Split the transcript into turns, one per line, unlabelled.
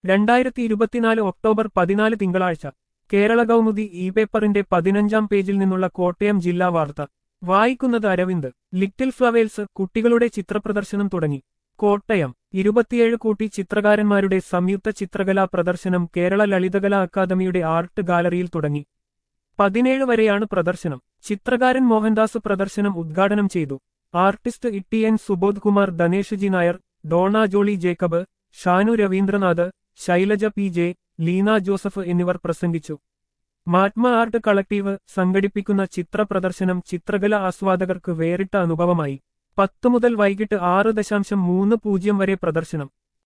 2024 October 14 തിങ്കളാഴ്ച കേരള കൗമുദി പേപ്പറിന്റെ 15-ാം പേജിൽ നിന്നുള്ള കോട്ടയം ജില്ലാ വാർത്ത വായിക്കുന്നത് അരവിന്ദ്. ലിറ്റിൽ ഫ്ലവേഴ്സ് കുട്ടികളുടെ ചിത്രപ്രദർശനം തുടങ്ങി. കോട്ടയം 27 കൂട്ടി ചിത്രകാരന്മാരുടെ സംയുക്ത ചിത്രകലാ പ്രദർശനം കേരള ലളിതകലാ അക്കാദമിയുടെ ആർട്ട് ഗാലറിയിൽ തുടങ്ങി. 17 വരെയാണ് പ്രദർശനം. ചിത്രകാരൻ മോഹൻദാസ് പ്രദർശനം ഉദ്ഘാടനം ചെയ്തു. Artist E T N. Subodh Kumar, Dhanesh G Nair, Dona Jolly Jacob, Shanu Raveendranath, Shailaja P J, Leena Joseph എന്നിവർ പ്രസംഗിച്ചു. മാറ്റ്മ ആർട്ട് കളക്ടീവ് സംഘടിപ്പിക്കുന്ന ചിത്ര പ്രദർശനം ചിത്രകല ആസ്വാദകർക്ക് വേറിട്ട അനുഭവമായി. 10 മുതൽ വൈകിട്ട് 6:30 വരെ പ്രദർശനം.